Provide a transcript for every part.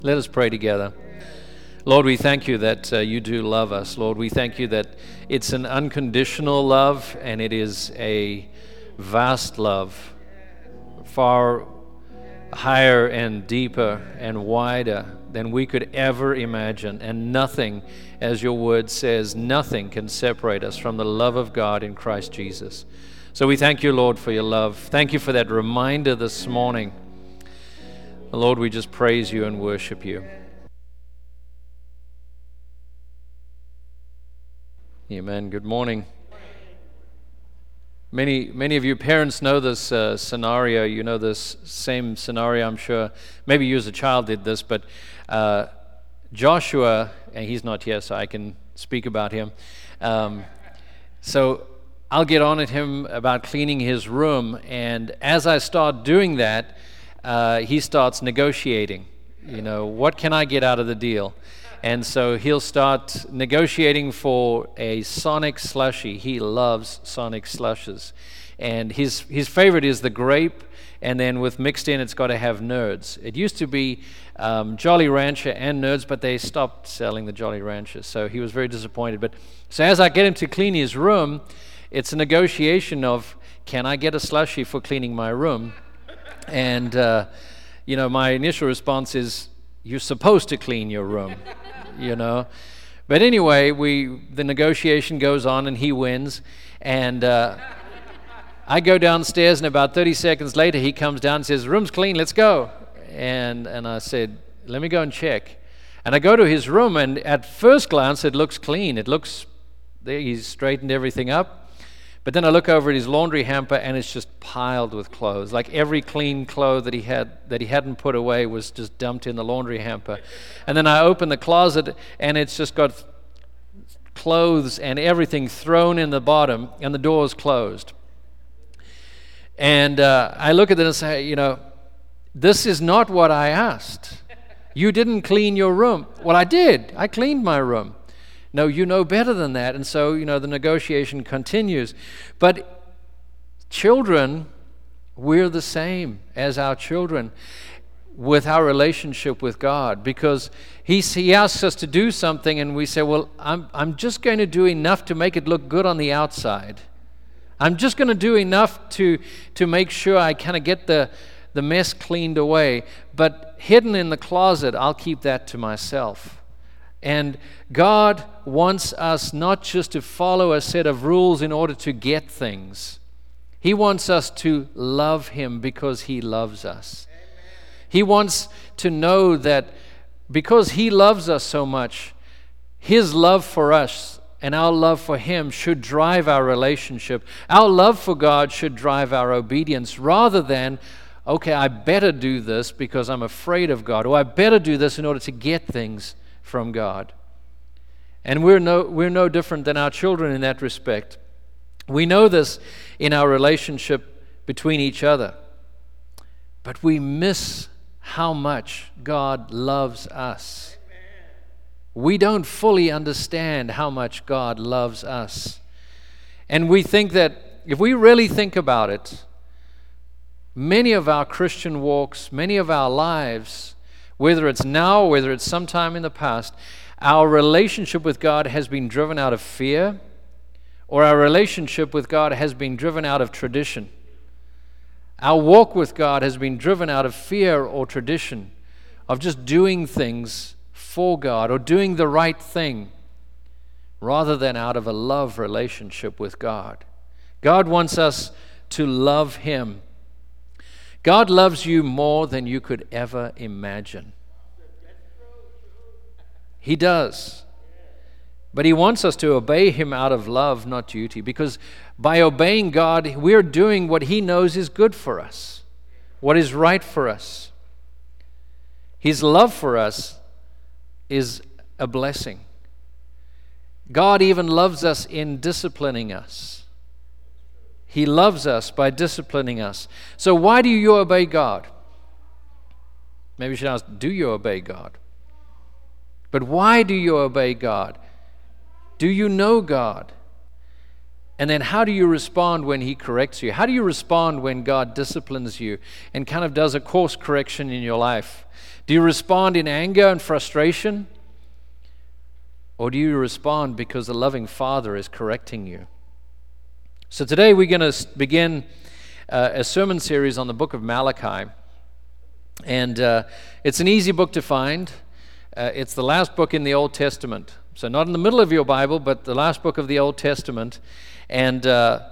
Let us pray together. Lord, we thank you that you do love us. Lord, we thank you that it's an unconditional love and it is a vast love, far higher and deeper and wider than we could ever imagine. And nothing, as your word says, nothing can separate us from the love of God in Christ Jesus. So we thank you, Lord, for your love. Thank you for that reminder this morning. Lord, we just praise you and worship you. Amen. Good morning. Many of you parents know this scenario. You know this same scenario, I'm sure. Maybe you as a child did this, but Joshua, and he's not here, so I can speak about him. So I'll get on at him about cleaning his room, and as I start doing that, he starts negotiating. You know, what can I get out of the deal? And so he'll start negotiating for a Sonic slushie. He loves Sonic slushes. And his favorite is the grape, and then with mixed in, it's got to have Nerds. It used to be Jolly Rancher and Nerds, but they stopped selling the Jolly Rancher. So he was very disappointed. But so as I get him to clean his room, it's a negotiation of, can I get a slushie for cleaning my room? And, my initial response is, you're supposed to clean your room, But anyway, the negotiation goes on and he wins. And I go downstairs, and about 30 seconds later, he comes down and says, room's clean, let's go. And I said, let me go and check. And I go to his room, and at first glance, it looks clean. It looks, there, he's straightened everything up. But then I look over at his laundry hamper, and it's just piled with clothes. Like every clean clothes that he hadn't put away was just dumped in the laundry hamper. And then I open the closet, and it's just got clothes and everything thrown in the bottom, and the door's closed. And I look at it and say, this is not what I asked. You didn't clean your room. Well, I did. I cleaned my room. No, you know better than that. And so, the negotiation continues. But children, we're the same as our children with our relationship with God, because he asks us to do something, and we say, well, I'm just going to do enough to make it look good on the outside. I'm just going to do enough to make sure I kind of get the mess cleaned away. But hidden in the closet, I'll keep that to myself. And God wants us not just to follow a set of rules in order to get things. He wants us to love Him because He loves us. Amen. He wants to know that because He loves us so much, His love for us and our love for Him should drive our relationship. Our love for God should drive our obedience, rather than, okay, I better do this because I'm afraid of God, or I better do this in order to get things from God. And we're no different than our children in that respect. We know this in our relationship between each other, but we miss how much God loves us. We don't fully understand how much God loves us. And we think that if we really think about it, many of our Christian walks, many of our lives, whether it's now or whether it's sometime in the past, our relationship with God has been driven out of fear, or our relationship with God has been driven out of tradition. Our walk with God has been driven out of fear or tradition, of just doing things for God or doing the right thing, rather than out of a love relationship with God. God wants us to love Him. God loves you more than you could ever imagine. He does. But He wants us to obey Him out of love, not duty, because by obeying God, we're doing what He knows is good for us, what is right for us. His love for us is a blessing. God even loves us in disciplining us. He loves us by disciplining us. So why do you obey God? Maybe you should ask, do you obey God? But why do you obey God? Do you know God? And then how do you respond when He corrects you? How do you respond when God disciplines you and kind of does a course correction in your life? Do you respond in anger and frustration? Or do you respond because the loving Father is correcting you? So today we're going to begin a sermon series on the book of Malachi. And it's an easy book to find. It's the last book in the Old Testament. So not in the middle of your Bible, but the last book of the Old Testament. And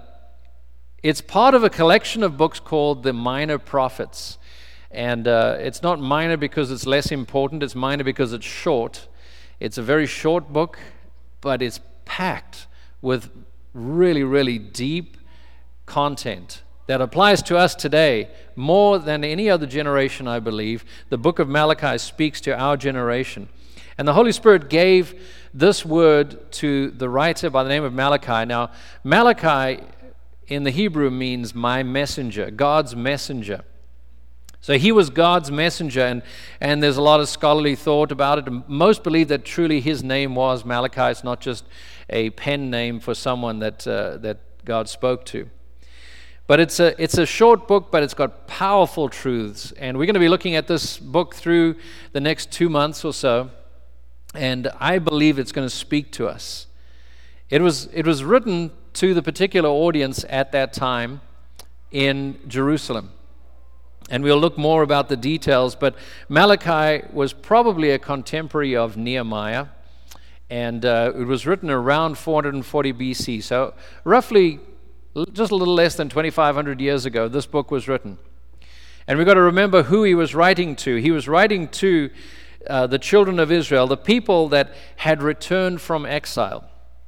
it's part of a collection of books called the Minor Prophets. And it's not minor because it's less important. It's minor because it's short. It's a very short book, but it's packed with really, really deep content that applies to us today more than any other generation, I believe. The book of Malachi speaks to our generation. And the Holy Spirit gave this word to the writer by the name of Malachi. Now, Malachi in the Hebrew means my messenger, God's messenger. So he was God's messenger, and there's a lot of scholarly thought about it. And most believe that truly his name was Malachi. It's not just a pen name for someone that God spoke to. But it's a short book, but it's got powerful truths. And we're going to be looking at this book through the next 2 months or so. And I believe it's going to speak to us. It was written to the particular audience at that time in Jerusalem. And we'll look more about the details, but Malachi was probably a contemporary of Nehemiah, and it was written around 440 BC. So roughly just a little less than 2,500 years ago, this book was written. And we've got to remember who he was writing to. He was writing to the children of Israel, the people that had returned from exile.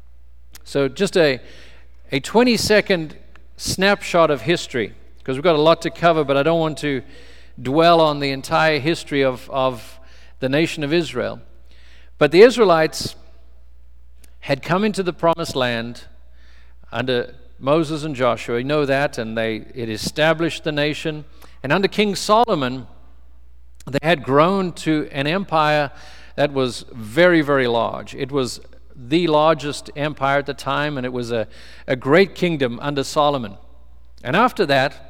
So just a 20-second snapshot of history, because we've got a lot to cover, but I don't want to dwell on the entire history of the nation of Israel. But the Israelites had come into the promised land under Moses and Joshua. You know that, and it established the nation. And under King Solomon, they had grown to an empire that was very, very large. It was the largest empire at the time, and it was a great kingdom under Solomon. And after that,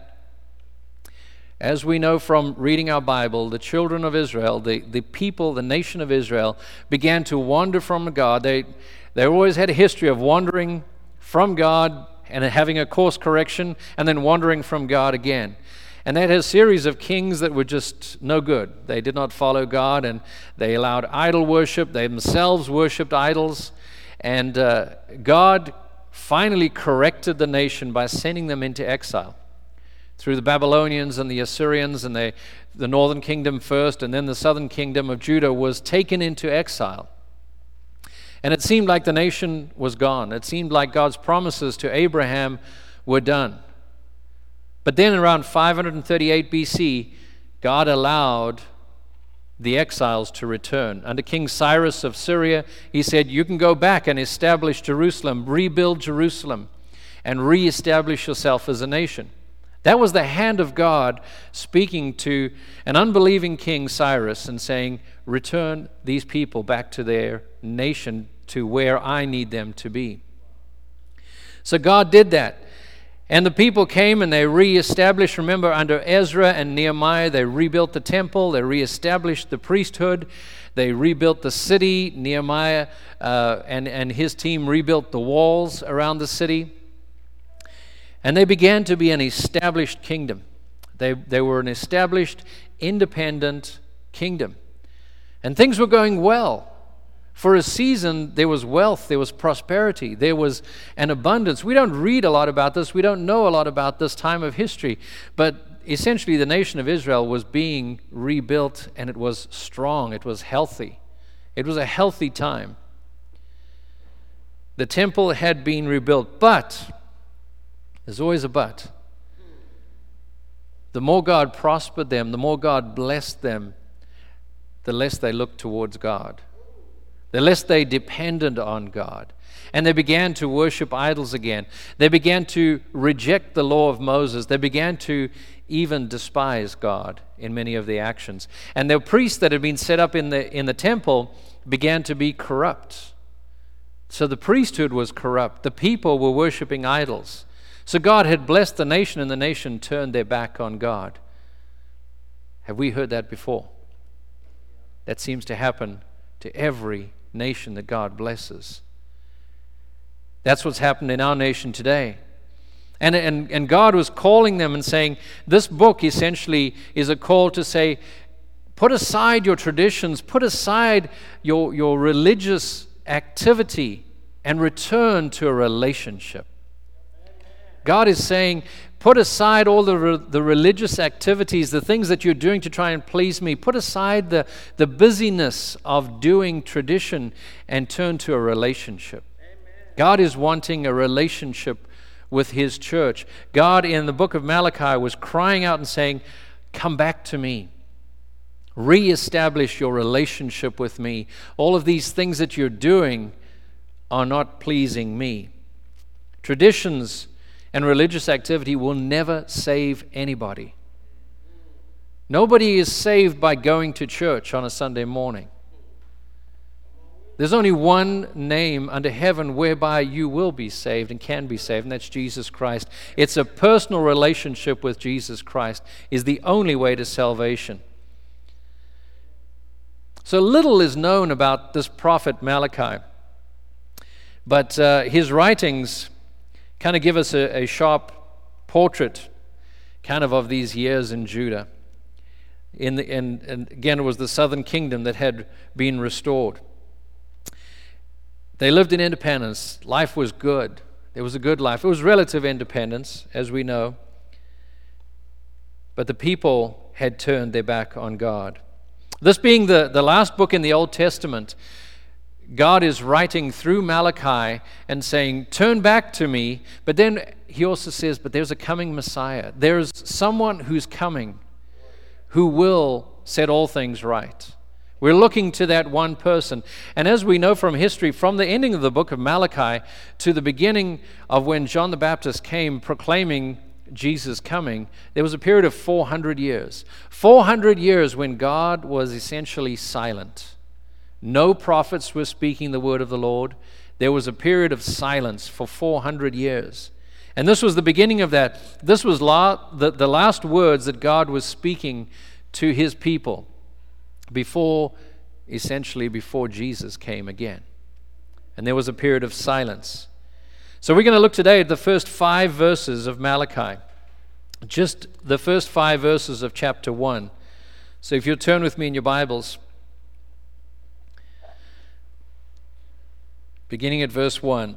as we know from reading our Bible, the children of Israel, the people, the nation of Israel, began to wander from God. They always had a history of wandering from God and having a course correction, and then wandering from God again. And that has a series of kings that were just no good. They did not follow God, and they allowed idol worship. They themselves worshipped idols. And God finally corrected the nation by sending them into exile through the Babylonians and the Assyrians, and the northern kingdom first, and then the southern kingdom of Judah was taken into exile. And it seemed like the nation was gone. It seemed like God's promises to Abraham were done. But then around 538 BC, God allowed the exiles to return. Under King Cyrus of Syria, he said, you can go back and establish Jerusalem, rebuild Jerusalem, and reestablish yourself as a nation. That was the hand of God speaking to an unbelieving King Cyrus and saying, return these people back to their nation, to where I need them to be. So God did that. And the people came and they reestablished, remember, under Ezra and Nehemiah, they rebuilt the temple, they reestablished the priesthood, they rebuilt the city. Nehemiah and his team rebuilt the walls around the city. And they began to be an established kingdom. They were an established, independent kingdom. And things were going well. For a season, there was wealth, there was prosperity, there was an abundance. We don't read a lot about this. We don't know a lot about this time of history. But essentially, the nation of Israel was being rebuilt, and it was strong. It was healthy. It was a healthy time. The temple had been rebuilt, but there's always a but. The more God prospered them, the more God blessed them, the less they looked towards God, the less they depended on God. And they began to worship idols again. They began to reject the law of Moses. They began to even despise God in many of the actions. And the priests that had been set up in the temple began to be corrupt. So the priesthood was corrupt. The people were worshiping idols. So God had blessed the nation, and the nation turned their back on God. Have we heard that before? That seems to happen to every nation that God blesses. That's what's happened in our nation today. And God was calling them and saying, this book essentially is a call to say, put aside your traditions, put aside your religious activity, and return to a relationship. God is saying, put aside all the religious activities, the things that you're doing to try and please me. Put aside the busyness of doing tradition and turn to a relationship. God is wanting a relationship with His church. God, in the book of Malachi, was crying out and saying, come back to me. Reestablish your relationship with me. All of these things that you're doing are not pleasing me. Traditions and religious activity will never save anybody. Nobody is saved by going to church on a Sunday morning. There's only one name under heaven whereby you will be saved and can be saved, and that's Jesus Christ. It's a personal relationship with Jesus Christ is the only way to salvation. So little is known about this prophet Malachi, but his writings kind of give us a sharp portrait kind of these years in Judah. And again, it was the southern kingdom that had been restored. They lived in independence. Life was good. There was a good life. It was relative independence, as we know. But the people had turned their back on God. This being the last book in the Old Testament, God is writing through Malachi and saying, turn back to me. But then he also says, but there's a coming Messiah. There's someone who's coming who will set all things right. We're looking to that one person. And as we know from history, from the ending of the book of Malachi to the beginning of when John the Baptist came proclaiming Jesus coming, there was a period of 400 years. 400 years when God was essentially silent. No prophets were speaking the word of the Lord. There was a period of silence for 400 years. And this was the beginning of that. This was the last words that God was speaking to His people before Jesus came again. And there was a period of silence. So we're going to look today at the first 5 verses of Malachi. Just the first 5 verses of chapter 1. So if you'll turn with me in your Bibles, beginning at verse 1.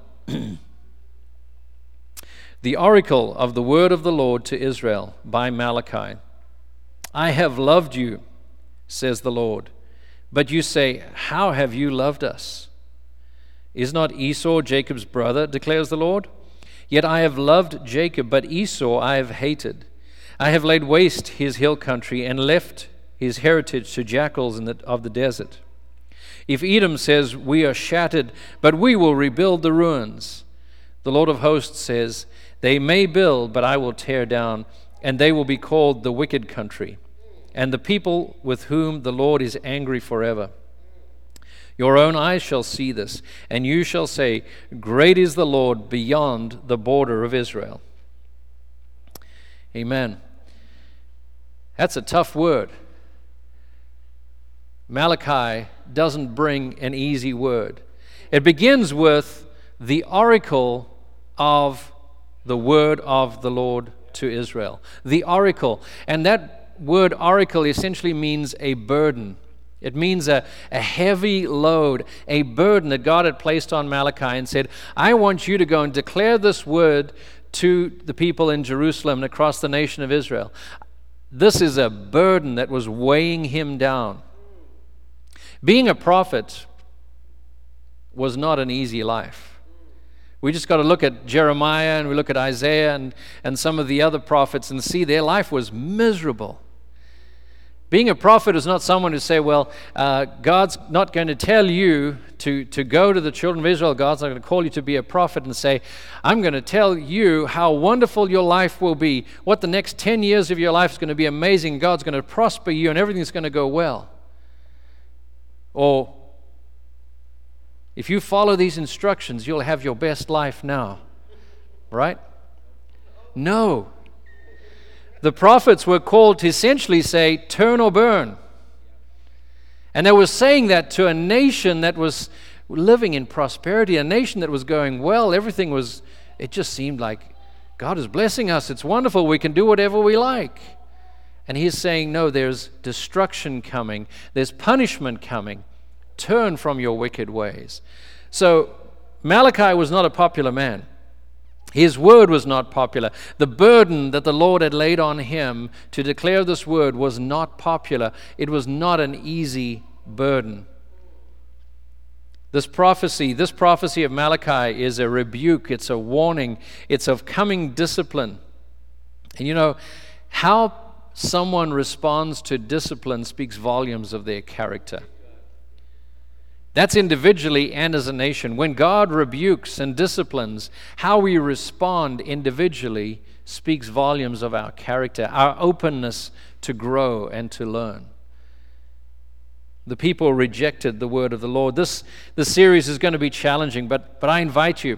The oracle of the word of the Lord to Israel by Malachi. I have loved you, says the Lord. But you say, how have you loved us? Is not Esau Jacob's brother, declares the Lord? Yet I have loved Jacob, but Esau I have hated. I have laid waste his hill country and left his heritage to jackals of the desert. If Edom says, we are shattered, but we will rebuild the ruins, the Lord of hosts says, they may build, but I will tear down, and they will be called the wicked country, and the people with whom the Lord is angry forever. Your own eyes shall see this, and you shall say, great is the Lord beyond the border of Israel. Amen. That's a tough word. Malachi doesn't bring an easy word. It begins with the oracle of the word of the Lord to Israel. The oracle. And that word oracle essentially means a burden. It means a heavy load, a burden that God had placed on Malachi and said, I want you to go and declare this word to the people in Jerusalem and across the nation of Israel. This is a burden that was weighing him down. Being a prophet was not an easy life. We just got to look at Jeremiah and we look at Isaiah and some of the other prophets and see their life was miserable. Being a prophet is not someone who say, well, God's not going to tell you to go to the children of Israel. God's not going to call you to be a prophet and say, I'm going to tell you how wonderful your life will be, what the next 10 years of your life is going to be amazing. God's going to prosper you and everything's going to go well. Or If you follow these instructions, you'll have your best life now. Right? No. The prophets were called to essentially say, turn or burn. And they were saying that to a nation that was living in prosperity, a nation that was going well. Everything was, it just seemed like God is blessing us. It's wonderful. We can do whatever we like. And he's saying, no, there's destruction coming. There's punishment coming. Turn from your wicked ways. So Malachi was not a popular man. His word was not popular. The burden that the Lord had laid on him to declare this word was not popular. It was not an easy burden. This prophecy of Malachi is a rebuke. It's a warning. It's of coming discipline. And you know, how someone responds to discipline speaks volumes of their character. That's individually and as a nation. When God rebukes and disciplines, how we respond individually speaks volumes of our character, our openness to grow and to learn. The people rejected the word of the Lord. This series is going to be challenging, but I invite you,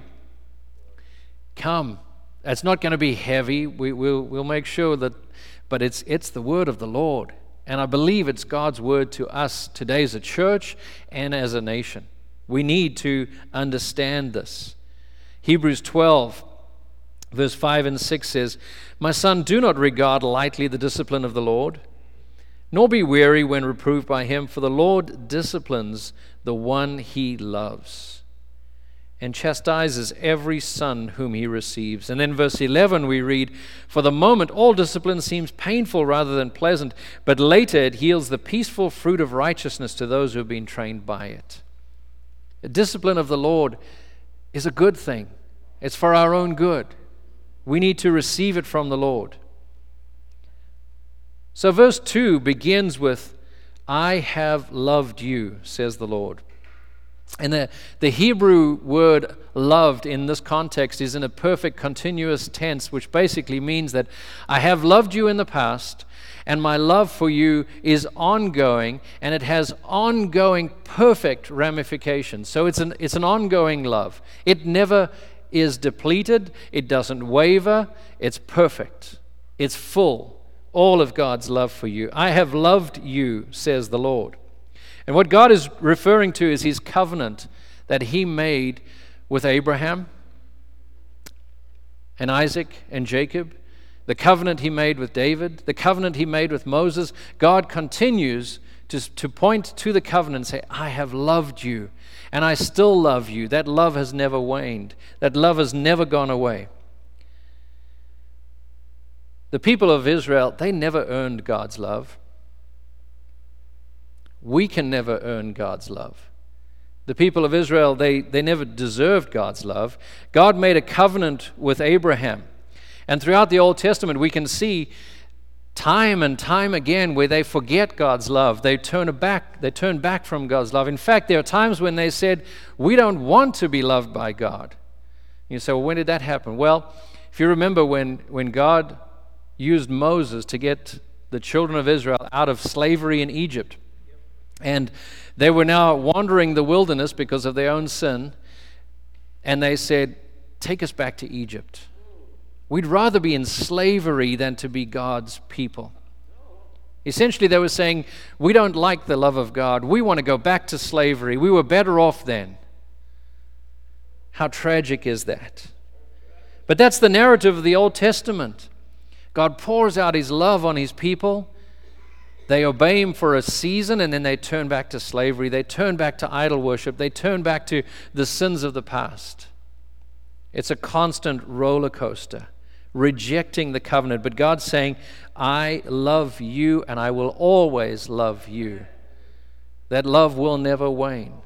come. It's not going to be heavy. We'll make sure that, but it's the word of the Lord. And I believe it's God's word to us today as a church and as a nation. We need to understand this. Hebrews 12, verse 5 and 6 says, "My son, do not regard lightly the discipline of the Lord, nor be weary when reproved by him, for the Lord disciplines the one he loves, and chastises every son whom he receives." And then verse 11 we read, "For the moment all discipline seems painful rather than pleasant, but later it yields the peaceful fruit of righteousness to those who have been trained by it." The discipline of the Lord is a good thing. It's for our own good. We need to receive it from the Lord. So verse 2 begins with, "I have loved you, says the Lord." And the Hebrew word loved in this context is in a perfect continuous tense, which basically means that I have loved you in the past, and my love for you is ongoing, and it has ongoing perfect ramifications. So it's an ongoing love. It never is depleted. It doesn't waver. It's perfect. It's full. All of God's love for you. I have loved you, says the Lord. And what God is referring to is his covenant that he made with Abraham and Isaac and Jacob, the covenant he made with David, the covenant he made with Moses. God continues to point to the covenant and say, I have loved you, and I still love you. That love has never waned. That love has never gone away. The people of Israel, they never earned God's love. We can never earn God's love. The people of Israel, they never deserved God's love. God made a covenant with Abraham. And throughout the Old Testament, we can see time and time again where they forget God's love. They turn back from God's love. In fact, there are times when they said, we don't want to be loved by God. You say, well, when did that happen? Well, if you remember when God used Moses to get the children of Israel out of slavery in Egypt, and they were now wandering the wilderness because of their own sin. And they said, take us back to Egypt. We'd rather be in slavery than to be God's people. Essentially, they were saying, we don't like the love of God. We want to go back to slavery. We were better off then. How tragic is that? But that's the narrative of the Old Testament. God pours out his love on his people. They obey him for a season, and then they turn back to slavery. They turn back to idol worship. They turn back to the sins of the past. It's a constant roller coaster, rejecting the covenant. But God's saying, I love you, and I will always love you. That love will never wane.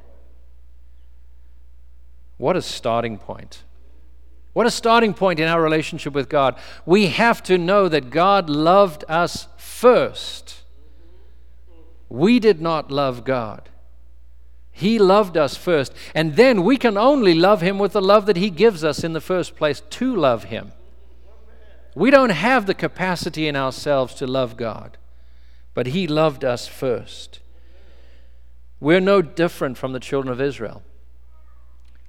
What a starting point. What a starting point in our relationship with God. We have to know that God loved us first. We did not love God. He loved us first. And then we can only love him with the love that he gives us in the first place to love him. We don't have the capacity in ourselves to love God, but he loved us first. We're no different from the children of Israel.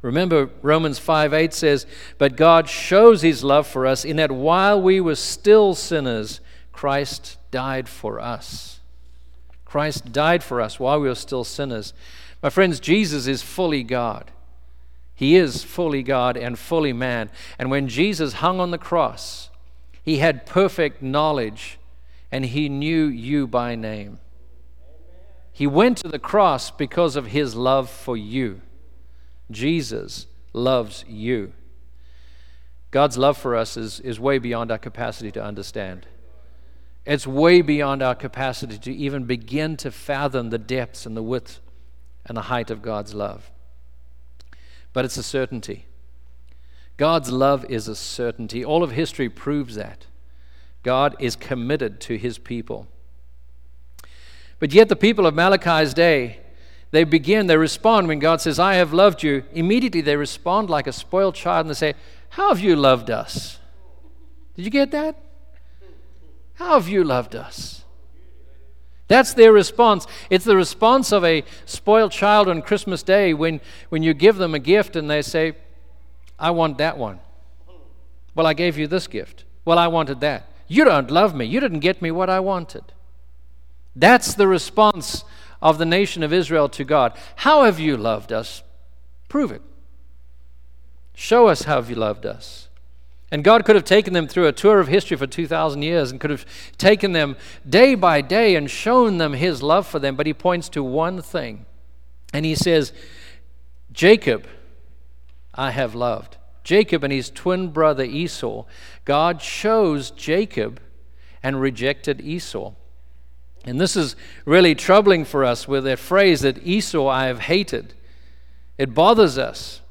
Remember, Romans 5:8 says, "But God shows his love for us in that while we were still sinners, Christ died for us." Christ died for us while we were still sinners. My friends, Jesus is fully God. He is fully God and fully man. And when Jesus hung on the cross, he had perfect knowledge and he knew you by name. He went to the cross because of his love for you. Jesus loves you. God's love for us is way beyond our capacity to understand. It's way beyond our capacity to even begin to fathom the depths and the width and the height of God's love. But it's a certainty. God's love is a certainty. All of history proves that. God is committed to his people. But yet the people of Malachi's day, they respond when God says, "I have loved you." Immediately they respond like a spoiled child and they say, "How have you loved us?" Did you get that? How have you loved us? That's their response. It's the response of a spoiled child on Christmas Day when you give them a gift and they say, "I want that one." "Well, I gave you this gift." "Well, I wanted that." "You don't love me. You didn't get me what I wanted." That's the response of the nation of Israel to God. How have you loved us? Prove it. Show us how you loved us. And God could have taken them through a tour of history for 2,000 years and could have taken them day by day and shown them his love for them, but he points to one thing. And he says, "Jacob I have loved." Jacob and his twin brother Esau. God chose Jacob and rejected Esau. And this is really troubling for us with that phrase that Esau I have hated. It bothers us.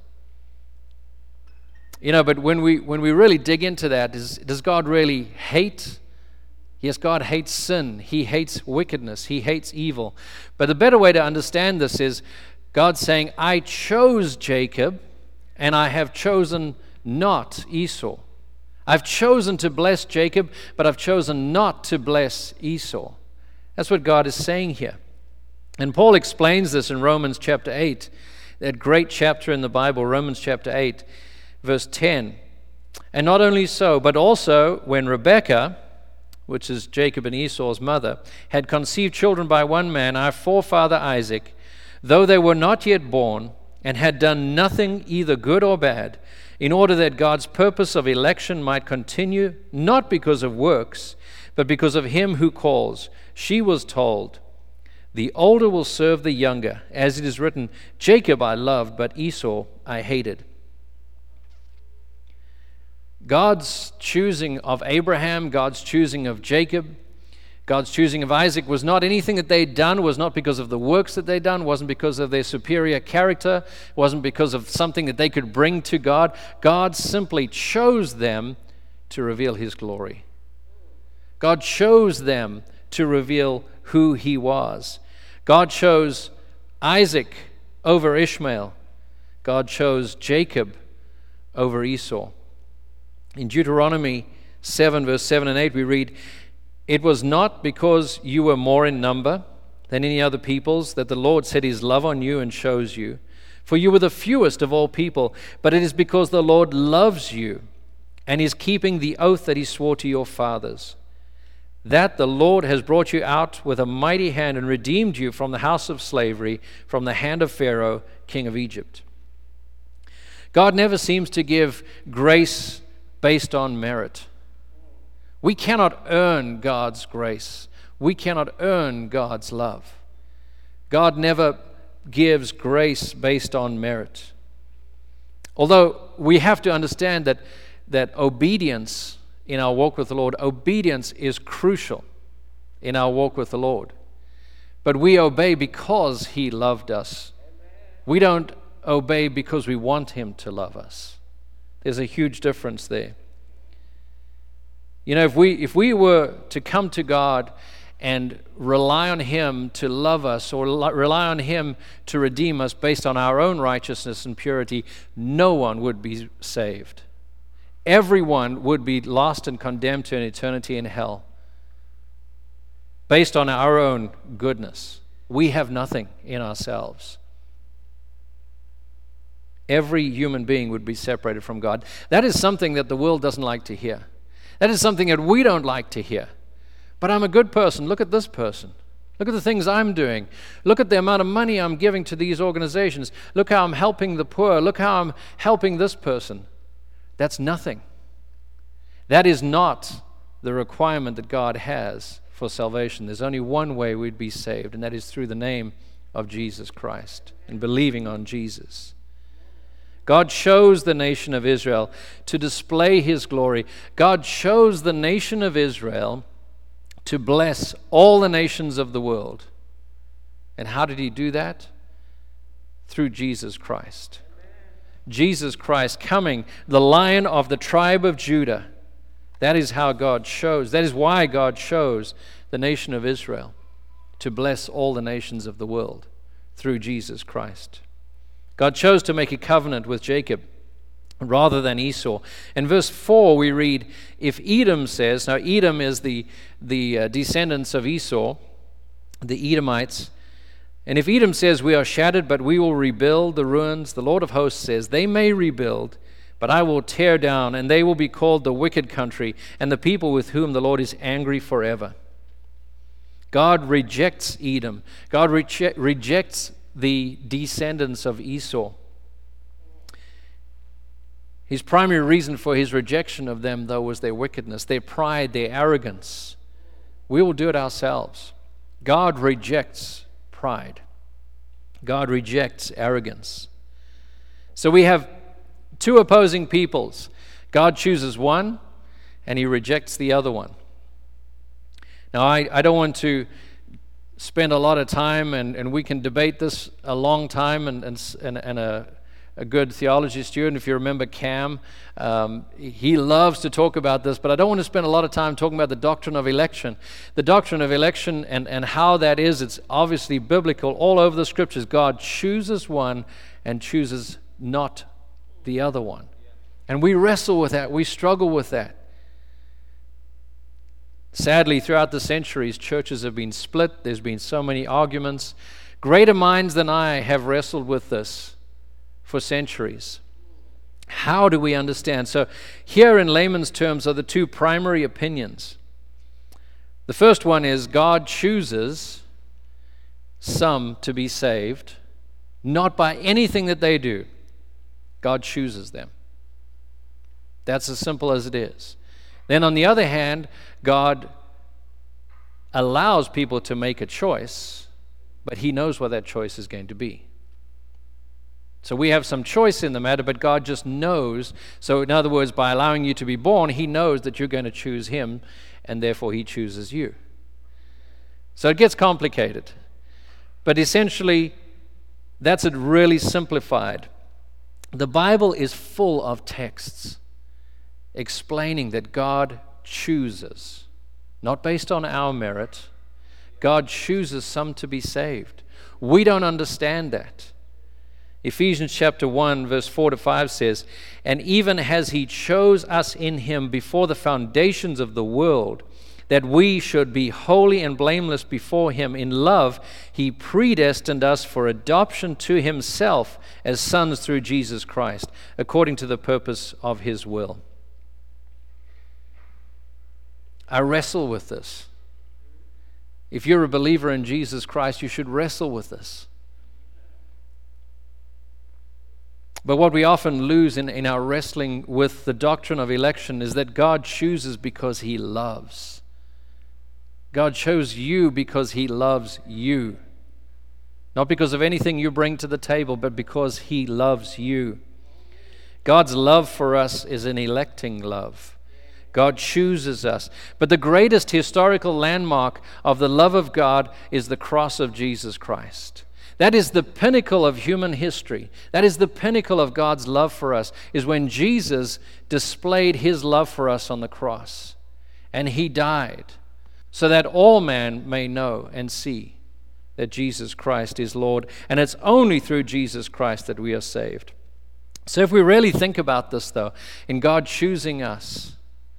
But when we really dig into that, does God really hate? Yes, God hates sin. He hates wickedness. He hates evil. But the better way to understand this is God saying, "I chose Jacob and I have chosen not Esau." I've chosen to bless Jacob, but I've chosen not to bless Esau. That's what God is saying here. And Paul explains this in Romans chapter 8, that great chapter in the Bible, Romans chapter 8, verse 10. "And not only so, but also when Rebekah," which is Jacob and Esau's mother, "had conceived children by one man, our forefather Isaac, though they were not yet born, and had done nothing either good or bad, in order that God's purpose of election might continue, not because of works, but because of him who calls, she was told, 'The older will serve the younger,' as it is written, 'Jacob I loved, but Esau I hated.'" God's choosing of Abraham, God's choosing of Jacob, God's choosing of Isaac was not anything that they'd done, was not because of the works that they'd done, wasn't because of their superior character, wasn't because of something that they could bring to God. God simply chose them to reveal his glory. God chose them to reveal who he was. God chose Isaac over Ishmael. God chose Jacob over Esau. In Deuteronomy 7, verse 7 and 8, we read, "It was not because you were more in number than any other peoples that the Lord set his love on you and chose you. For you were the fewest of all people, but it is because the Lord loves you and is keeping the oath that he swore to your fathers, that the Lord has brought you out with a mighty hand and redeemed you from the house of slavery, from the hand of Pharaoh, king of Egypt." God never seems to give grace based on merit. We cannot earn God's grace. We cannot earn God's love. God never gives grace based on merit. Although we have to understand that obedience in our walk with the Lord, obedience is crucial in our walk with the Lord. But we obey because he loved us. We don't obey because we want him to love us. There's a huge difference there. If we were to come to God and rely on him to love us or rely on him to redeem us based on our own righteousness and purity, no one would be saved. Everyone would be lost and condemned to an eternity in hell based on our own goodness. We have nothing in ourselves. every human being would be separated from God. That is something that the world doesn't like to hear. That is something that we don't like to hear. But I'm a good person. Look at this person. Look at the things I'm doing. Look at the amount of money I'm giving to these organizations. Look how I'm helping the poor. Look how I'm helping this person. That's nothing. That is not the requirement that God has for salvation. There's only one way we'd be saved, and that is through the name of Jesus Christ and believing on Jesus. God chose the nation of Israel to display His glory. God chose the nation of Israel to bless all the nations of the world. And how did He do that? Through Jesus Christ. Jesus Christ coming, the Lion of the tribe of Judah. That is how God chose. That is why God chose the nation of Israel to bless all the nations of the world through Jesus Christ. God chose to make a covenant with Jacob rather than Esau. In verse 4 we read, if Edom says, now Edom is the descendants of Esau, the Edomites, and if Edom says, we are shattered, but we will rebuild the ruins, the Lord of hosts says, they may rebuild, but I will tear down, and they will be called the wicked country, and the people with whom the Lord is angry forever. God rejects Edom. God rejects the descendants of Esau. His primary reason for His rejection of them, though, was their wickedness, their pride, their arrogance. We will do it ourselves. God rejects pride. God rejects arrogance. So we have two opposing peoples. God chooses one, and He rejects the other one. Now, I don't want to spend a lot of time, and we can debate this a long time, and a good theology student, if you remember Cam, he loves to talk about this, but I don't want to spend a lot of time talking about the doctrine of election. The doctrine of election and how that is, it's obviously biblical all over the Scriptures. God chooses one and chooses not the other one. And we wrestle with that. We struggle with that. Sadly, throughout the centuries, churches have been split. There's been so many arguments. Greater minds than I have wrestled with this for centuries. How do we understand? So here in layman's terms are the two primary opinions. The first one is God chooses some to be saved, not by anything that they do. God chooses them. That's as simple as it is. Then on the other hand, God allows people to make a choice, but He knows what that choice is going to be. So we have some choice in the matter, but God just knows. So in other words, by allowing you to be born, He knows that you're going to choose Him, and therefore He chooses you. So it gets complicated. But essentially, that's it really simplified. The Bible is full of texts explaining that God chooses, not based on our merit. God chooses some to be saved. We don't understand that. Ephesians chapter 1 verse 4 to 5 says, and even as He chose us in Him before the foundations of the world, that we should be holy and blameless before Him in love, He predestined us for adoption to Himself as sons through Jesus Christ, according to the purpose of His will. I wrestle with this. If you're a believer in Jesus Christ, you should wrestle with this. But what we often lose in our wrestling with the doctrine of election is that God chooses because He loves. God chose you because He loves you. Not because of anything you bring to the table, but because He loves you. God's love for us is an electing love. God chooses us. But the greatest historical landmark of the love of God is the cross of Jesus Christ. That is the pinnacle of human history. That is the pinnacle of God's love for us, is when Jesus displayed His love for us on the cross. And He died so that all man may know and see that Jesus Christ is Lord. And it's only through Jesus Christ that we are saved. So if we really think about this, though, in God choosing us,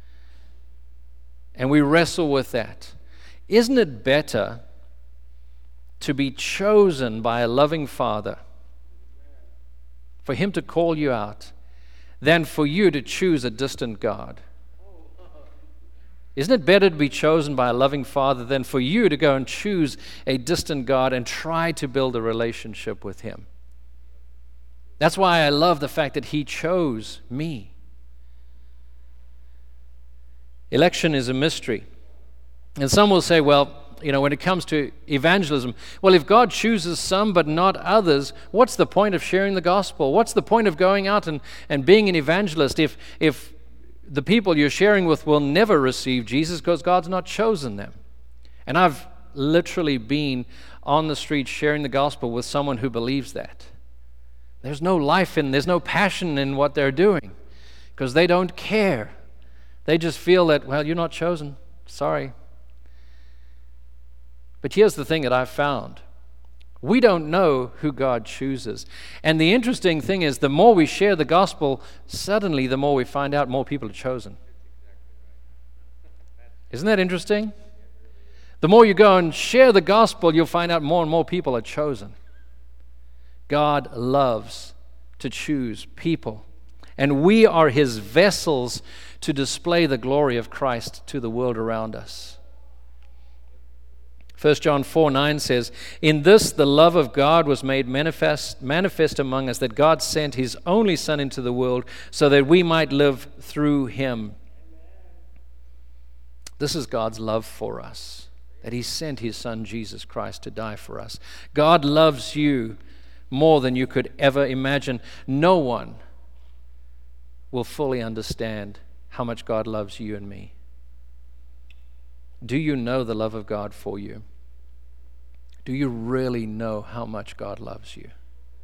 and we wrestle with that, isn't it better to be chosen by a loving Father for Him to call you out, than for you to choose a distant God? Isn't it better to be chosen by a loving Father than for you to go and choose a distant God and try to build a relationship with Him? That's why I love the fact that He chose me. Election is a mystery. And some will say, well, when it comes to evangelism, well, if God chooses some but not others, what's the point of sharing the gospel? What's the point of going out and being an evangelist if the people you're sharing with will never receive Jesus because God's not chosen them? And I've literally been on the street sharing the gospel with someone who believes that. There's no life there's no passion in what they're doing because they don't care. They just feel that, well, you're not chosen. Sorry. But here's the thing that I've found. We don't know who God chooses. And the interesting thing is, the more we share the gospel, suddenly the more we find out more people are chosen. Isn't that interesting? The more you go and share the gospel, you'll find out more and more people are chosen. God loves to choose people. And we are His vessels to display the glory of Christ to the world around us. 1 John 4:9 says, "In this the love of God was made manifest among us, that God sent His only Son into the world so that we might live through Him." This is God's love for us, that He sent His Son Jesus Christ to die for us. God loves you more than you could ever imagine. No one will fully understand how much God loves you and me. Do you know the love of God for you? Do you really know how much God loves you?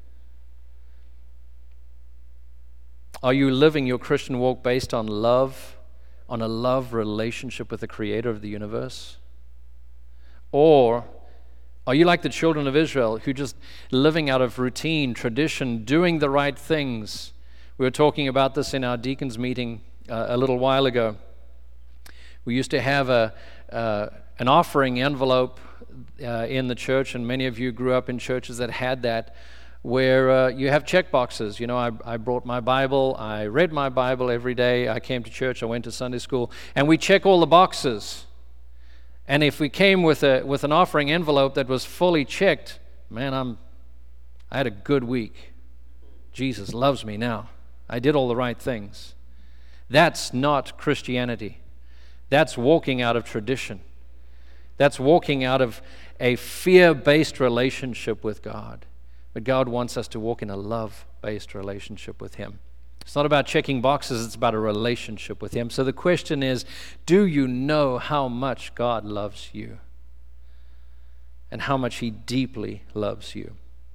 Are you living your Christian walk based on love, on a love relationship with the Creator of the universe? Or are you like the children of Israel who just living out of routine, tradition, doing the right things? We were talking about this in our deacons meeting a little while ago. We used to have an offering envelope in the church, and many of you grew up in churches that had that, where you have check boxes. I brought my Bible, I read my Bible every day, I came to church, I went to Sunday school, and we check all the boxes. And if we came with an offering envelope that was fully checked, man, I had a good week. Jesus loves me now. I did all the right things. That's not Christianity. That's walking out of tradition. That's walking out of a fear-based relationship with God. But God wants us to walk in a love-based relationship with Him. It's not about checking boxes, it's about a relationship with Him. So the question is, do you know how much God loves you? And how much He deeply loves you?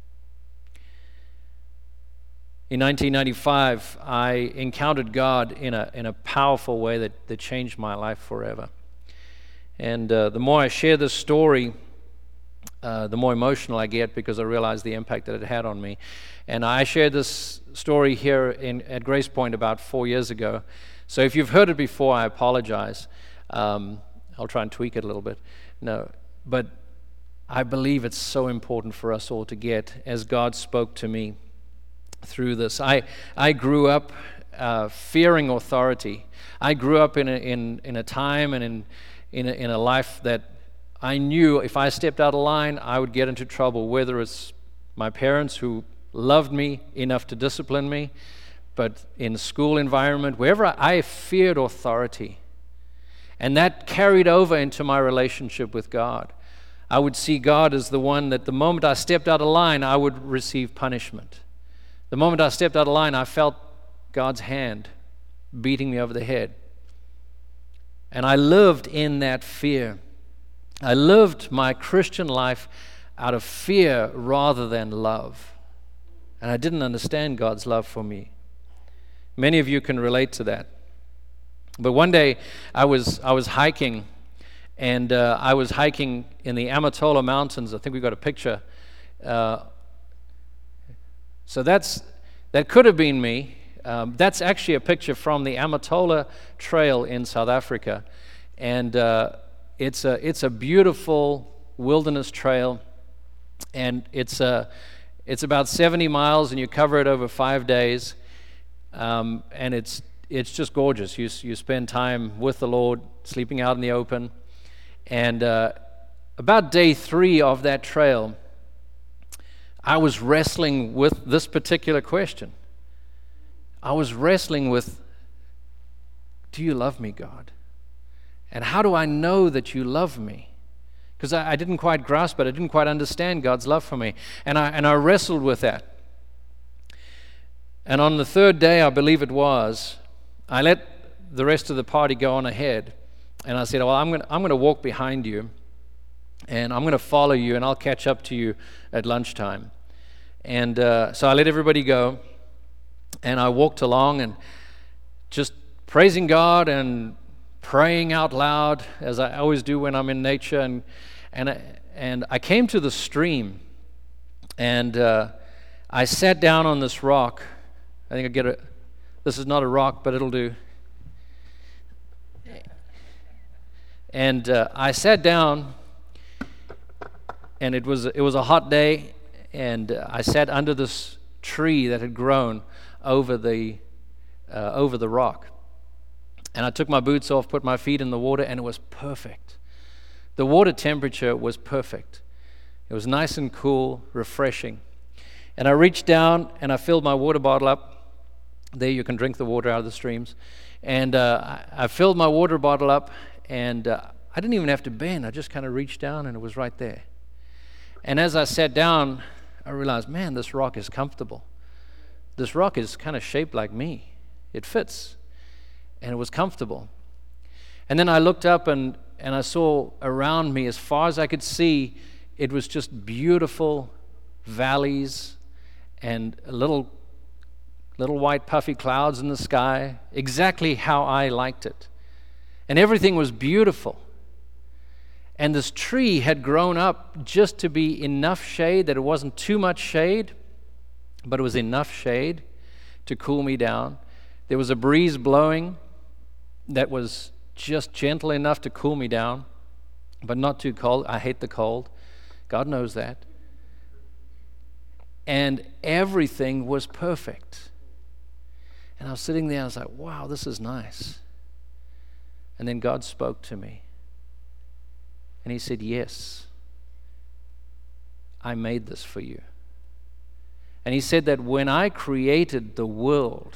In 1995, I encountered God in a powerful way that changed my life forever. And the more I share this story, the more emotional I get because I realize the impact that it had on me. And I shared this story here at Grace Point about 4 years ago. So if you've heard it before, I apologize. I'll try and tweak it a little bit. No, but I believe it's so important for us all to get as God spoke to me through this. I grew up fearing authority. I grew up in a time and in a life that I knew if I stepped out of line, I would get into trouble, whether it's my parents who loved me enough to discipline me, but in school environment, wherever I feared authority. And that carried over into my relationship with God. I would see God as the one that the moment I stepped out of line, I would receive punishment. The moment I stepped out of line, I felt God's hand beating me over the head. And I lived in that fear. I lived my Christian life out of fear rather than love. And I didn't understand God's love for me. Many of you can relate to that. But one day I was hiking, and I was hiking in the Amatola Mountains. I think we got a picture. So that could have been me. That's actually a picture from the Amatola Trail in South Africa, and it's a beautiful wilderness trail, and it's It's about 70 miles, and you cover it over 5 days, and it's just gorgeous. You spend time with the Lord, sleeping out in the open, and about day 3 of that trail, I was wrestling with this particular question. I was wrestling with, do you love me, God? And how do I know that you love me? Because I didn't quite grasp it. I didn't quite understand God's love for me. And I wrestled with that. And on the 3rd day, I believe it was, I let the rest of the party go on ahead. And I said, well, I'm going to walk behind you, and I'm going to follow you, and I'll catch up to you at lunchtime. And so I let everybody go, and I walked along and just praising God and praying out loud, as I always do when I'm in nature. And I came to the stream, and I sat down on this rock. I think this is not a rock, but it'll do. And I sat down, and it was a hot day, and I sat under this tree that had grown over the rock. And I took my boots off, put my feet in the water, and it was perfect. The water temperature was perfect. It was nice and cool, refreshing. And I reached down and I filled my water bottle up. There you can drink the water out of the streams. And I filled my water bottle up, and I didn't even have to bend. I just kind of reached down, and it was right there. And as I sat down, I realized, man, this rock is comfortable. This rock is kind of shaped like me. It fits. And it was comfortable. And then I looked up, and I saw around me, as far as I could see, it was just beautiful valleys and little white puffy clouds in the sky, exactly how I liked it. And everything was beautiful. And this tree had grown up just to be enough shade, that it wasn't too much shade, but it was enough shade to cool me down. There was a breeze blowing that was just gentle enough to cool me down, but not too cold. I hate the cold. God knows that. And everything was perfect. And I was sitting there, and I was like, wow, this is nice. And then God spoke to me. And he said, yes, I made this for you. And he said that when I created the world,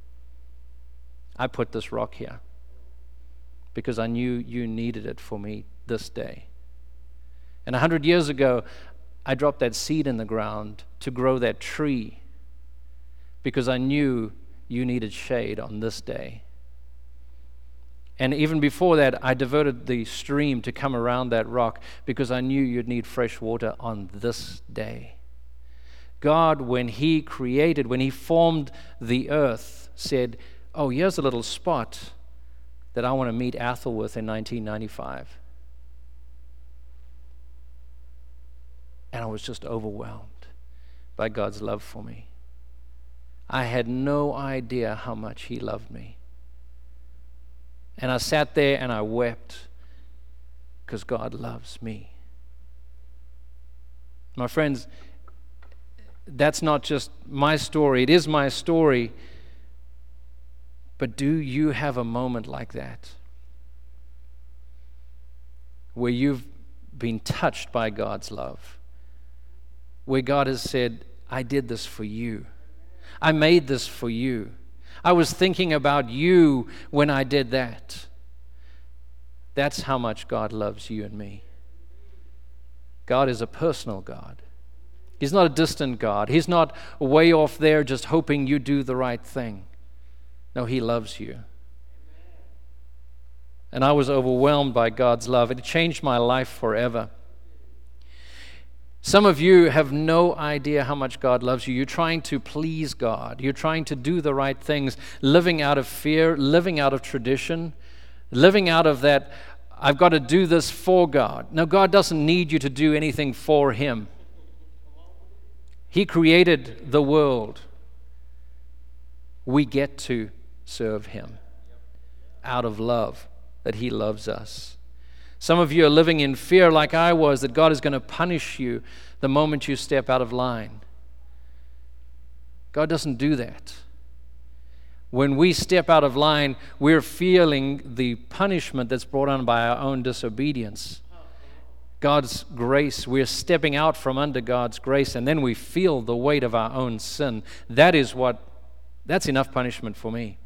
I put this rock here because I knew you needed it for me this day. And 100 years ago, I dropped that seed in the ground to grow that tree because I knew you needed shade on this day. And even before that, I diverted the stream to come around that rock because I knew you'd need fresh water on this day. God, when he created, when he formed the earth, said, oh, here's a little spot that I want to meet Athel with in 1995. And I was just overwhelmed by God's love for me. I had no idea how much he loved me. And I sat there and I wept because God loves me. My friends, that's not just my story. It is my story. But do you have a moment like that? Where you've been touched by God's love? Where God has said, I did this for you. I made this for you. I was thinking about you when I did that. That's how much God loves you and me. God is a personal God. He's not a distant God. He's not way off there just hoping you do the right thing. No, he loves you. And I was overwhelmed by God's love. It changed my life forever. Some of you have no idea how much God loves you. You're trying to please God. You're trying to do the right things, living out of fear, living out of tradition, living out of that, I've got to do this for God. No, God doesn't need you to do anything for him. He created the world. We get to serve him out of love, that he loves us. Some of you are living in fear like I was, that God is going to punish you the moment you step out of line. God doesn't do that. When we step out of line, we're feeling the punishment that's brought on by our own disobedience. God's grace, we're stepping out from under God's grace, and then we feel the weight of our own sin. That's enough punishment for me.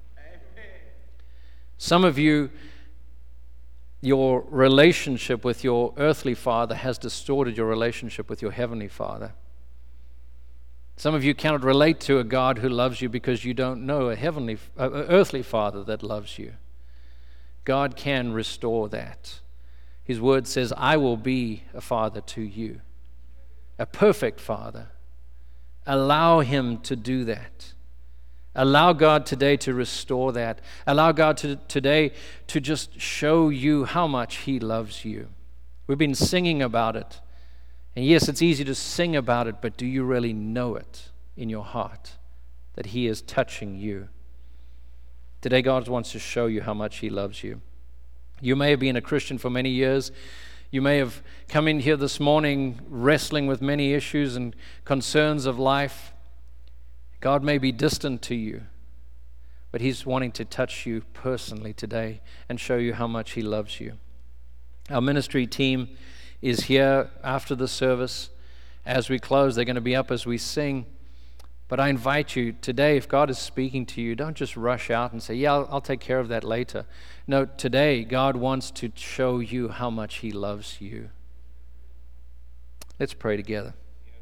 Some of you, your relationship with your earthly father has distorted your relationship with your heavenly Father. Some of you cannot relate to a God who loves you because you don't know a earthly Father that loves you. God can restore that. His word says, I will be a father to you, a perfect Father. Allow Him to do that. Allow God today to restore that. Allow God today to just show you how much He loves you. We've been singing about it. And yes, it's easy to sing about it, but do you really know it in your heart that He is touching you? Today, God wants to show you how much He loves you. You may have been a Christian for many years. You may have come in here this morning wrestling with many issues and concerns of life. God may be distant to you, but He's wanting to touch you personally today and show you how much He loves you. Our ministry team is here after the service. As we close, they're going to be up as we sing. But I invite you today, if God is speaking to you, don't just rush out and say, yeah, I'll take care of that later. No, today, God wants to show you how much He loves you. Let's pray together.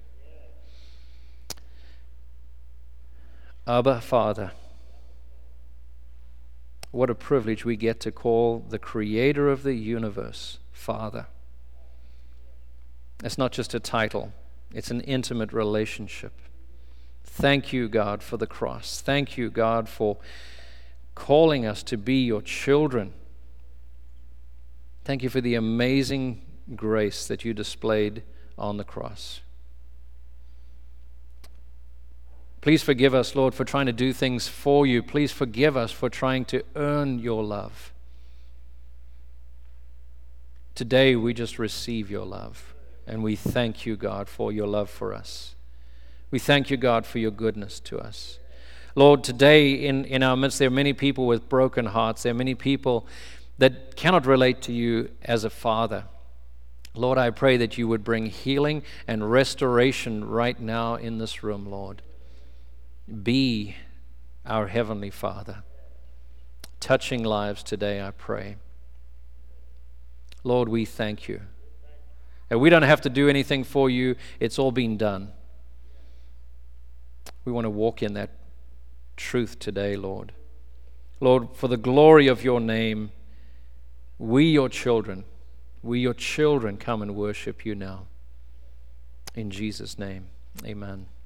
Abba, Father, what a privilege we get to call the Creator of the universe Father. It's not just a title, it's an intimate relationship. Thank you, God, for the cross. Thank you, God, for calling us to be your children. Thank you for the amazing grace that you displayed on the cross. Please forgive us, Lord, for trying to do things for you. Please forgive us for trying to earn your love. Today, we just receive your love. And we thank you, God, for your love for us. We thank you, God, for your goodness to us. Lord, today in our midst, there are many people with broken hearts. There are many people that cannot relate to you as a father. Lord, I pray that you would bring healing and restoration right now in this room, Lord. Be our Heavenly Father. Touching lives today, I pray. Lord, we thank you. And we don't have to do anything for you. It's all been done. We want to walk in that truth today, Lord. Lord, for the glory of your name, we your children come and worship you now. In Jesus' name, amen.